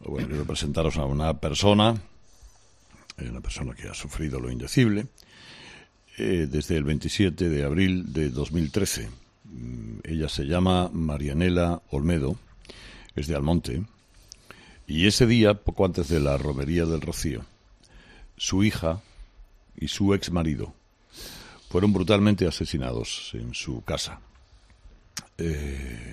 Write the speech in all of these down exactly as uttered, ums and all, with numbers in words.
Bueno, quiero presentaros a una persona, una persona que ha sufrido lo indecible, eh, desde el veintisiete de abril de dos mil trece. Ella se llama Marianela Olmedo, es de Almonte, y ese día, poco antes de la romería del Rocío, su hija y su ex marido fueron brutalmente asesinados en su casa. Eh,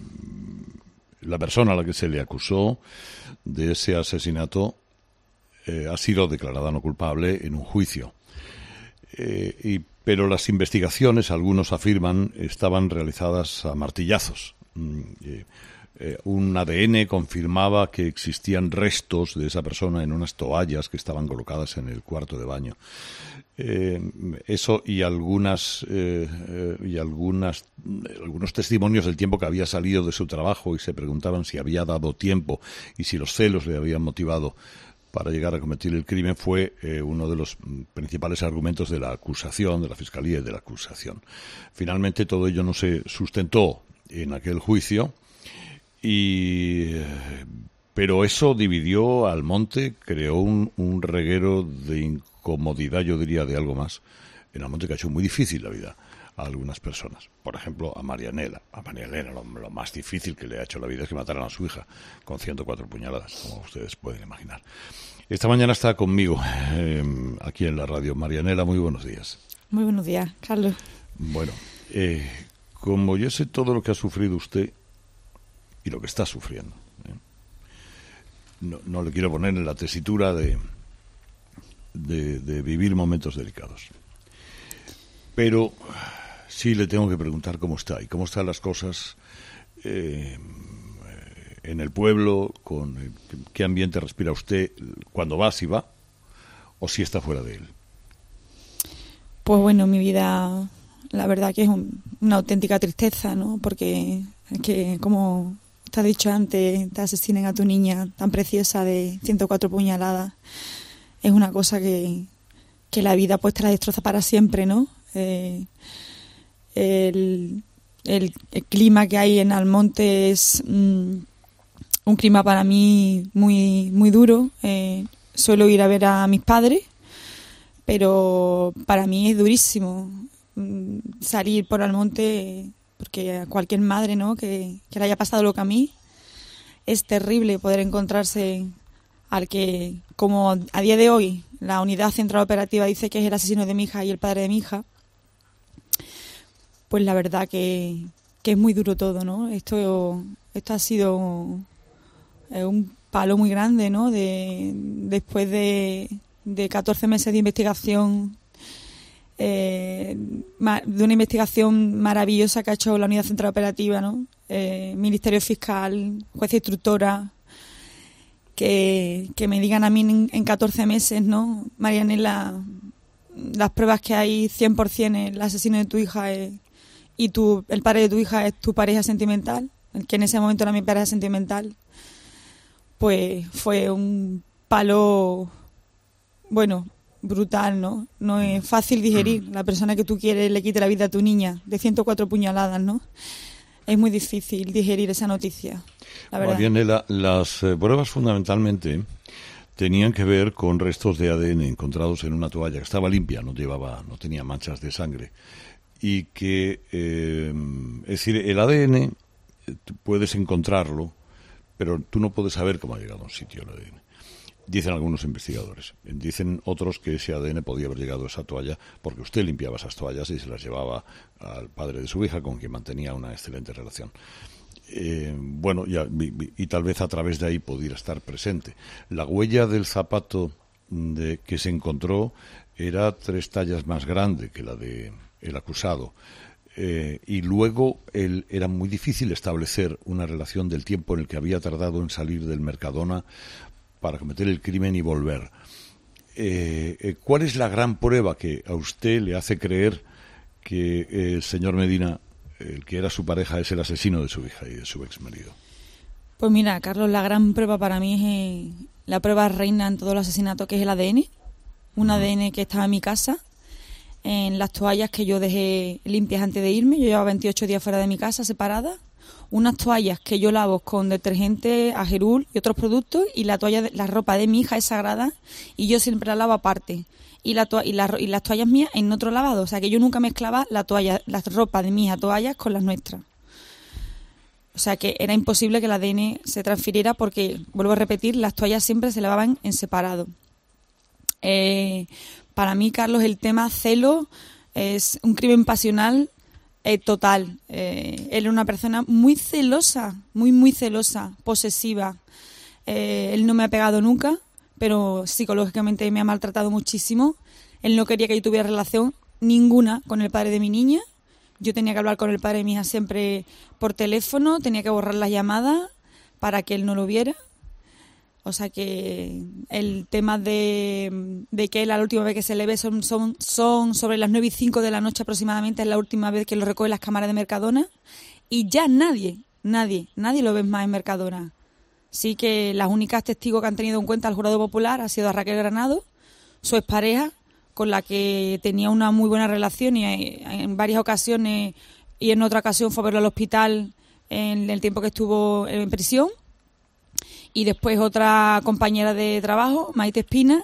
la persona a la que se le acusó de ese asesinato eh, ha sido declarada no culpable en un juicio. Eh, y, pero las investigaciones, algunos afirman, estaban realizadas a martillazos. Mm, eh, Eh, un A D N confirmaba que existían restos de esa persona en unas toallas que estaban colocadas en el cuarto de baño. Eh, eso y algunas eh, eh, y algunas algunos testimonios del tiempo que había salido de su trabajo y se preguntaban si había dado tiempo y si los celos le habían motivado para llegar a cometer el crimen fue eh, uno de los principales argumentos de la acusación, de la Fiscalía y de la acusación. Finalmente todo ello no se sustentó en aquel juicio. Y pero eso dividió al monte, creó un, un reguero de incomodidad, yo diría, de algo más en Almonte, que ha hecho muy difícil la vida a algunas personas. Por ejemplo, a Marianela. A Marianela lo, lo más difícil que le ha hecho la vida es que mataran a su hija con ciento cuatro puñaladas, como ustedes pueden imaginar. Esta mañana está conmigo eh, aquí en la radio. Marianela, muy buenos días. Muy buenos días, Carlos. Bueno, eh, como yo sé todo lo que ha sufrido usted y lo que está sufriendo, ¿eh? no, no le quiero poner en la tesitura de, de, de vivir momentos delicados, pero sí le tengo que preguntar cómo está y cómo están las cosas eh, en el pueblo, con qué ambiente respira usted cuando va, si va, o si está fuera de él. Pues bueno, mi vida, la verdad que es un, una auténtica tristeza, ¿no? Porque es que, como te has dicho antes, te asesinen a tu niña tan preciosa de ciento cuatro puñaladas. Es una cosa que, que la vida pues te la destroza para siempre, ¿no? Eh, el, el, el clima que hay en Almonte es mm, un clima para mí muy, muy duro. Eh, suelo ir a ver a mis padres, pero para mí es durísimo mm, salir por Almonte. Porque a cualquier madre, ¿no?, que, que le haya pasado lo que a mí, es terrible poder encontrarse al que, como a día de hoy, la unidad central operativa dice que es el asesino de mi hija y el padre de mi hija, pues la verdad que, que es muy duro todo, ¿no? Esto, esto ha sido un palo muy grande, ¿no? De, después de, de catorce meses de investigación, Eh, de una investigación maravillosa que ha hecho la Unidad Central Operativa, ¿no? Eh, Ministerio Fiscal, jueza instructora, que, que me digan a mí en, en catorce meses, ¿no? Marianela, las pruebas que hay cien por ciento el asesino de tu hija es, y tu, el padre de tu hija es tu pareja sentimental, el que en ese momento era mi pareja sentimental, pues fue un palo, bueno, brutal, ¿no? No es fácil digerir. La persona que tú quieres le quite la vida a tu niña de ciento cuatro puñaladas, ¿no? Es muy difícil digerir esa noticia, la verdad. Marianela, las eh, pruebas fundamentalmente tenían que ver con restos de A D N encontrados en una toalla que estaba limpia, no llevaba, no tenía manchas de sangre, y que, eh, es decir, el A D N tú puedes encontrarlo, pero tú no puedes saber cómo ha llegado a un sitio el A D N. Dicen algunos investigadores. Dicen otros que ese A D N podía haber llegado a esa toalla porque usted limpiaba esas toallas y se las llevaba al padre de su hija, con quien mantenía una excelente relación. Eh, bueno, ya, y, y tal vez a través de ahí pudiera estar presente. La huella del zapato de, que se encontró era tres tallas más grande que la de el acusado. Eh, y luego el, era muy difícil establecer una relación del tiempo en el que había tardado en salir del Mercadona para cometer el crimen y volver. Eh, eh, ¿Cuál es la gran prueba que a usted le hace creer que eh, el señor Medina, el que era su pareja, es el asesino de su hija y de su ex marido? Pues mira, Carlos, la gran prueba para mí es eh, la prueba reina en todos los asesinatos, que es el A D N. Un uh-huh. A D N que estaba en mi casa, en las toallas que yo dejé limpias antes de irme. Yo llevaba veintiocho días fuera de mi casa, separada. unas toallas que yo lavo con detergente, Ajerul y otros productos, y la toalla, de, la ropa de mi hija es sagrada y yo siempre la lavo aparte. Y, la to- y, la, y las toallas mías en otro lavado. O sea, que yo nunca mezclaba la toalla, las ropas de mi hija, toallas, con las nuestras. O sea, que era imposible que el A D N se transfiriera porque, vuelvo a repetir, las toallas siempre se lavaban en separado. Eh, para mí, Carlos, el tema celo es un crimen pasional eh, total. Eh, él era una persona muy celosa, muy, muy celosa, posesiva. Eh, él no me ha pegado nunca, pero psicológicamente me ha maltratado muchísimo. Él no quería que yo tuviera relación ninguna con el padre de mi niña. Yo tenía que hablar con el padre de mi hija siempre por teléfono, tenía que borrar las llamadas para que él no lo viera. O sea que el tema de, de que él, la última vez que se le ve son, son, son sobre las nueve y cinco de la noche aproximadamente, es la última vez que lo recoge las cámaras de Mercadona, y ya nadie, nadie, nadie lo ve más en Mercadona. Sí que las únicas testigos que han tenido en cuenta al jurado popular ha sido a Raquel Granado, su expareja, con la que tenía una muy buena relación y en varias ocasiones, y en otra ocasión fue a verlo al hospital en el tiempo que estuvo en prisión. Y después otra compañera de trabajo, Maite Espina,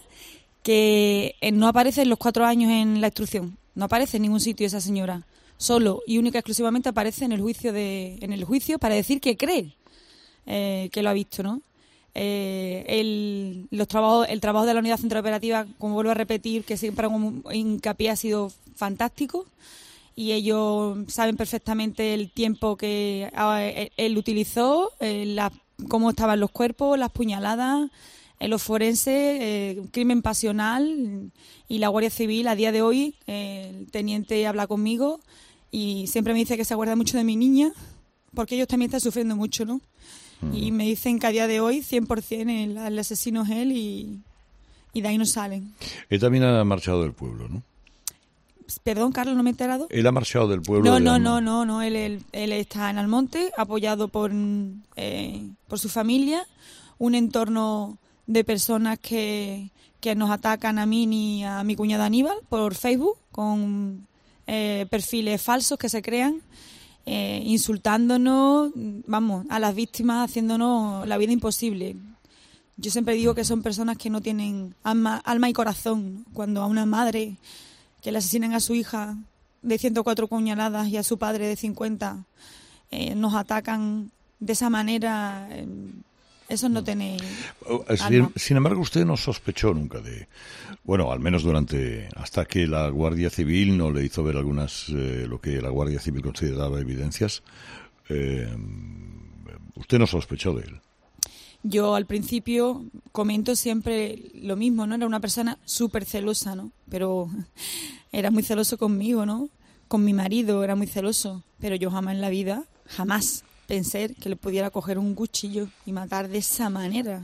que no aparece en los cuatro años en la instrucción. No aparece en ningún sitio esa señora. Solo y única y exclusivamente aparece en el juicio de, en el juicio para decir que cree eh, que lo ha visto, ¿no? Eh, el, los trabajos, el trabajo de la unidad central operativa, como vuelvo a repetir, que siempre hago hincapié, ha sido fantástico. Y ellos saben perfectamente el tiempo que él utilizó, eh, la cómo estaban los cuerpos, las puñaladas, en los forenses, eh, crimen pasional, y la Guardia Civil a día de hoy, eh, el teniente habla conmigo y siempre me dice que se acuerda mucho de mi niña, porque ellos también están sufriendo mucho, ¿no? Uh-huh. Y me dicen que a día de hoy cien por ciento el, el asesino es él y, y de ahí no salen. Él también ha marchado del pueblo, ¿no? Perdón, Carlos, no me he enterado. Él ha marchado del pueblo. No, de no, no, no, no. Él, él, él está en Almonte, apoyado por, eh, por su familia, un entorno de personas que, que nos atacan a mí y a mi cuñada Aníbal por Facebook, con eh, perfiles falsos que se crean, eh, insultándonos, vamos, a las víctimas, haciéndonos la vida imposible. Yo siempre digo que son personas que no tienen alma, alma y corazón. Cuando a una madre que le asesinan a su hija de ciento cuatro puñaladas y a su padre de cincuenta, eh, nos atacan de esa manera, eh, eso no tiene sin, sin embargo, usted no sospechó nunca de, bueno, al menos durante, hasta que la Guardia Civil no le hizo ver algunas, eh, lo que la Guardia Civil consideraba evidencias, eh, usted no sospechó de él. Yo al principio comento siempre lo mismo, ¿no? Era una persona súper celosa, ¿no? Pero era muy celoso conmigo, ¿no? Con mi marido era muy celoso. Pero yo jamás en la vida, jamás pensé que le pudiera coger un cuchillo y matar de esa manera.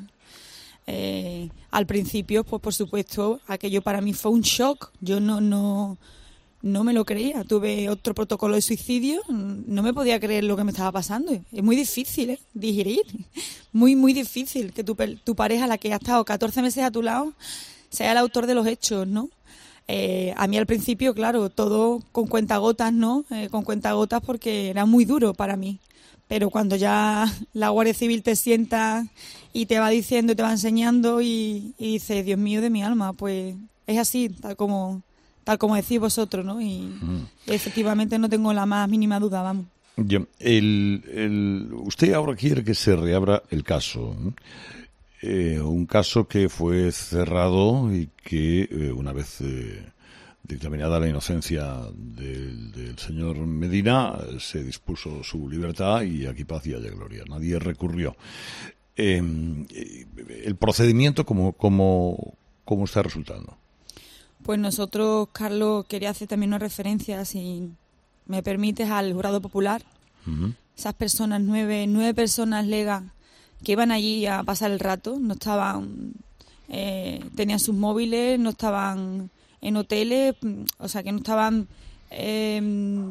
Eh, al principio, pues por supuesto, aquello para mí fue un shock. Yo no, no, no me lo creía. Tuve otro protocolo de suicidio, no me podía creer lo que me estaba pasando. Es muy difícil, ¿eh? Digerir. Muy, muy difícil que tu, tu pareja, la que ha estado catorce meses a tu lado, sea el autor de los hechos, ¿no? Eh, a mí al principio, claro, todo con cuentagotas, ¿no? Eh, con cuentagotas porque era muy duro para mí. Pero cuando ya la Guardia Civil te sienta y te va diciendo, te va enseñando y, y dices, Dios mío de mi alma, pues es así, tal como tal como decís vosotros, ¿no? Y mm. efectivamente no tengo la más mínima duda, vamos. Ya, el, el, usted ahora quiere que se reabra el caso, ¿no? Eh, un caso que fue cerrado y que eh, una vez eh, dictaminada la inocencia del, del señor Medina, se dispuso su libertad y aquí paz y haya gloria. Nadie recurrió. Eh, el procedimiento, ¿cómo, cómo, cómo está resultando? Pues nosotros, Carlos, quería hacer también una referencia, si me permites, al jurado popular. Uh-huh. Esas personas, nueve, nueve personas legas que iban allí a pasar el rato, no estaban, eh, tenían sus móviles, no estaban en hoteles, o sea que no estaban, eh,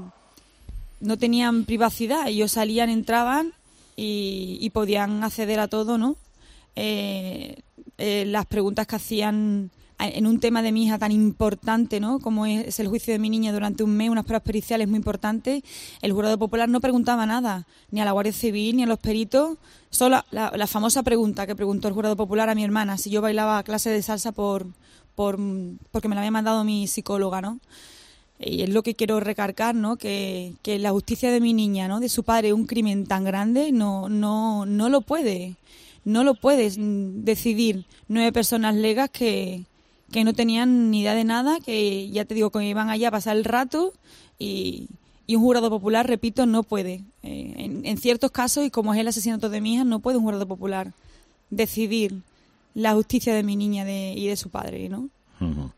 no tenían privacidad. Ellos salían, entraban y, y podían acceder a todo, ¿no? Eh, eh, las preguntas que hacían en un tema de mi hija tan importante, ¿no?, como es el juicio de mi niña durante un mes, unas pruebas periciales muy importantes, el jurado popular no preguntaba nada, ni a la Guardia Civil, ni a los peritos, solo la, la famosa pregunta que preguntó el jurado popular a mi hermana, si yo bailaba clase de salsa por, por porque me la había mandado mi psicóloga, ¿no? Y es lo que quiero recargar, ¿no?, que, que la justicia de mi niña, ¿no?, de su padre, un crimen tan grande, no, no, no lo puede, no lo puede decidir nueve personas legas que que no tenían ni idea de nada, que ya te digo que iban allá a pasar el rato y, y un jurado popular, repito, no puede. Eh, en, en ciertos casos, y como es el asesinato de mi hija, no puede un jurado popular decidir la justicia de mi niña de, y de su padre, ¿no? Uh-huh.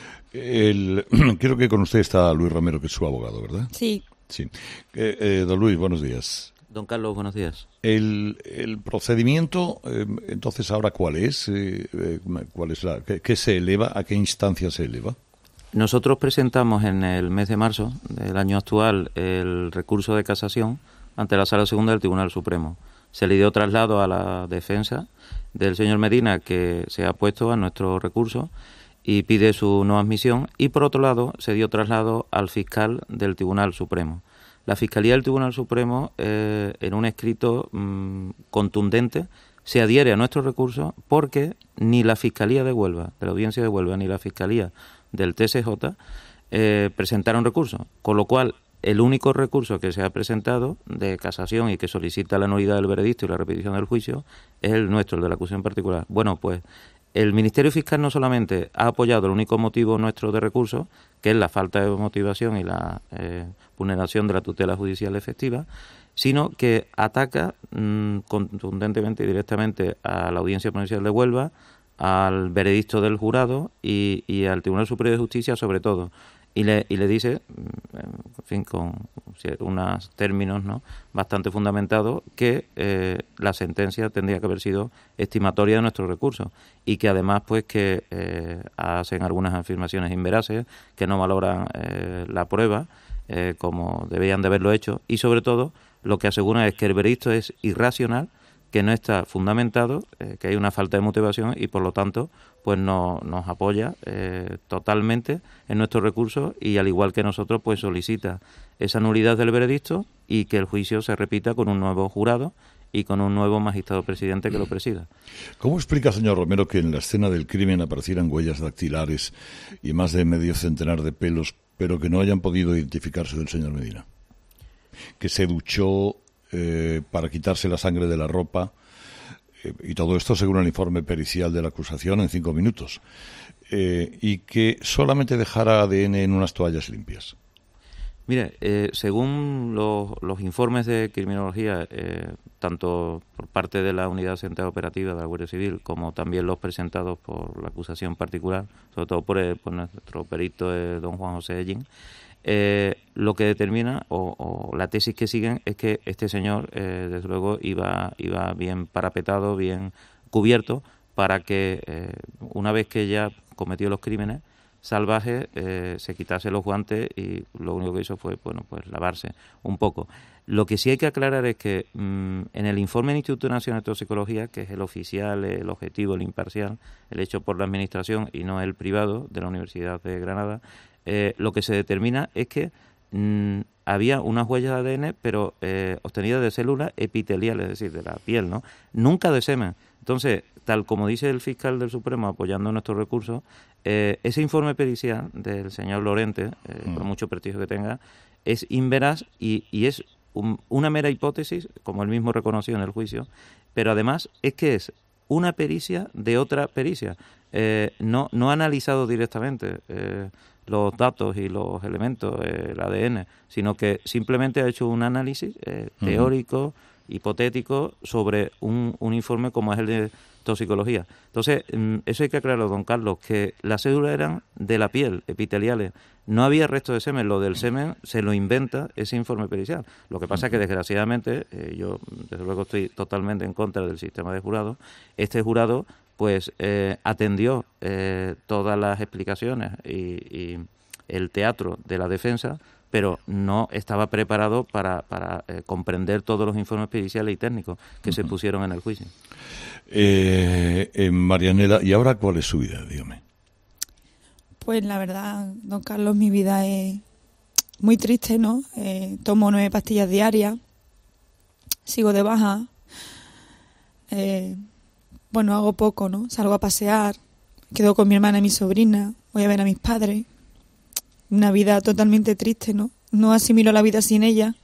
El, creo que con usted está Luis Romero, que es su abogado, ¿verdad? Sí. Sí. Eh, eh, don Luis, buenos días. Don Carlos, buenos días. El, el procedimiento, eh, entonces, ¿ahora cuál es? Eh, eh, ¿Cuál es la, qué, qué se eleva? ¿A qué instancia se eleva? Nosotros presentamos en el mes de marzo del año actual el recurso de casación ante la Sala Segunda del Tribunal Supremo. Se le dio traslado a la defensa del señor Medina, que se ha opuesto a nuestro recurso y pide su no admisión, y por otro lado se dio traslado al fiscal del Tribunal Supremo. La Fiscalía del Tribunal Supremo, eh, en un escrito mmm, contundente, se adhiere a nuestro recurso porque ni la Fiscalía de Huelva, de la Audiencia de Huelva, ni la Fiscalía del T S J eh, presentaron recurso, con lo cual el único recurso que se ha presentado de casación y que solicita la nulidad del veredicto y la repetición del juicio es el nuestro, el de la acusación particular. Bueno, pues el Ministerio Fiscal no solamente ha apoyado el único motivo nuestro de recurso, que es la falta de motivación y la eh, vulneración de la tutela judicial efectiva, sino que ataca mmm, contundentemente y directamente a la Audiencia Provincial de Huelva, al veredicto del jurado y, y al Tribunal Superior de Justicia sobre todo. Y le, y le dice, en fin, con unos términos, ¿no?, bastante fundamentados, que eh, la sentencia tendría que haber sido estimatoria de nuestros recursos y que además, pues, que eh, hacen algunas afirmaciones inveraces, que no valoran eh, la prueba eh, como debían de haberlo hecho, y sobre todo lo que aseguran es que el veredicto es irracional, que no está fundamentado, eh, que hay una falta de motivación y por lo tanto pues no, nos apoya eh, totalmente en nuestros recursos y al igual que nosotros pues solicita esa nulidad del veredicto y que el juicio se repita con un nuevo jurado y con un nuevo magistrado presidente que lo presida. ¿Cómo explica, señor Romero, que en la escena del crimen aparecieran huellas dactilares y más de medio centenar de pelos, pero que no hayan podido identificarse del señor Medina? Que se duchó Eh, para quitarse la sangre de la ropa, eh, y todo esto según el informe pericial de la acusación en cinco minutos, eh, y que solamente dejara A D N en unas toallas limpias. Mire, eh, según los, los informes de criminología, eh, tanto por parte de la Unidad Central Operativa de la Guardia Civil como también los presentados por la acusación particular, sobre todo por, el, por nuestro perito eh, don Juan José Ellín, Eh, lo que determina o, o la tesis que siguen es que este señor eh, desde luego iba iba bien parapetado, bien cubierto para que eh, una vez que ya cometió los crímenes salvajes eh, se quitase los guantes y lo único que hizo fue bueno pues lavarse un poco. Lo que sí hay que aclarar es que mmm, en el informe del Instituto Nacional de Toxicología, que es el oficial, el objetivo, el imparcial, el hecho por la administración y no el privado de la Universidad de Granada, Eh, lo que se determina es que mmm, había unas huellas de A D N, pero eh, obtenidas de células epiteliales, es decir, de la piel, ¿no? Nunca de semen. Entonces, tal como dice el fiscal del Supremo apoyando nuestros recursos, eh, ese informe pericial del señor Lorente, eh, mm. por mucho prestigio que tenga, es inveraz y, y es un, una mera hipótesis, como él mismo reconoció en el juicio, pero además es que es una pericia de otra pericia. Eh, no, no ha analizado directamente eh, los datos y los elementos, eh, el A D N, sino que simplemente ha hecho un análisis eh, teórico, uh-huh. hipotético, sobre un, un informe como es el de toxicología. Entonces, eso hay que aclararlo, don Carlos, que las células eran de la piel, epiteliales. No había resto de semen. Lo del semen se lo inventa ese informe pericial. Lo que pasa es que, desgraciadamente, eh, yo desde luego estoy totalmente en contra del sistema de jurados. Este jurado pues eh, atendió eh, todas las explicaciones y, y el teatro de la defensa, pero no estaba preparado para, para eh, comprender todos los informes periciales y técnicos que uh-huh. se pusieron en el juicio. Eh, eh, Marianela, ¿y ahora cuál es su vida? Dígame. Pues la verdad, don Carlos, mi vida es muy triste, ¿no? Eh, tomo nueve pastillas diarias, sigo de baja, eh, bueno, hago poco, ¿no? Salgo a pasear, quedo con mi hermana y mi sobrina, voy a ver a mis padres. Una vida totalmente triste, ¿no? No asimilo la vida sin ella.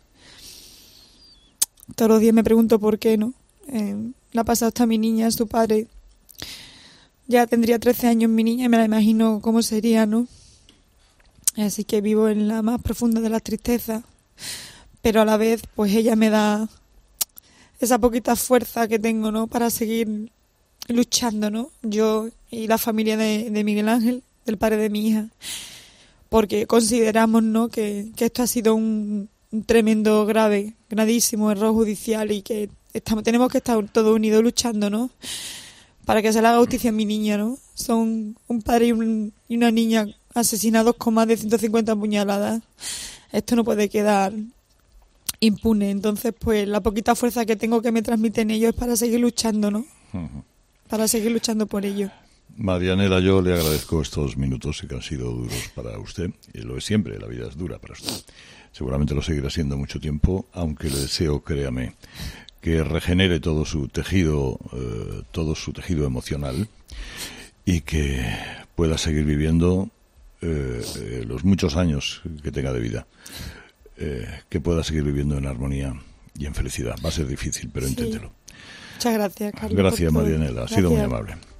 Todos los días me pregunto por qué, ¿no? Eh, la ha pasado hasta mi niña, su padre. Ya tendría trece años mi niña y me la imagino cómo sería, ¿no? Así que vivo en la más profunda de las tristezas. Pero a la vez, pues ella me da esa poquita fuerza que tengo, ¿no? Para seguir luchando, ¿no? Yo y la familia de, de Miguel Ángel, del padre de mi hija. Porque consideramos, ¿no? Que, que esto ha sido un, un tremendo, grave, gravísimo error judicial y que estamos, tenemos que estar todos unidos luchando, ¿no? Para que se le haga justicia a mi niña, ¿no? Son un padre y, un, y una niña asesinados con más de ciento cincuenta puñaladas. Esto no puede quedar impune. Entonces, pues, la poquita fuerza que tengo que me transmiten ellos es para seguir luchando, ¿no? Uh-huh. Para seguir luchando por ellos. Marianela, yo le agradezco estos minutos que han sido duros para usted. Y lo es siempre, la vida es dura para usted. Seguramente lo seguirá siendo mucho tiempo, aunque le deseo, créame, que regenere todo su tejido, eh, todo su tejido emocional y que pueda seguir viviendo eh, eh, los muchos años que tenga de vida, eh, que pueda seguir viviendo en armonía y en felicidad. Va a ser difícil, pero sí. Inténtelo. Muchas gracias, Carlos. Gracias, Marianela. Ha sido muy amable.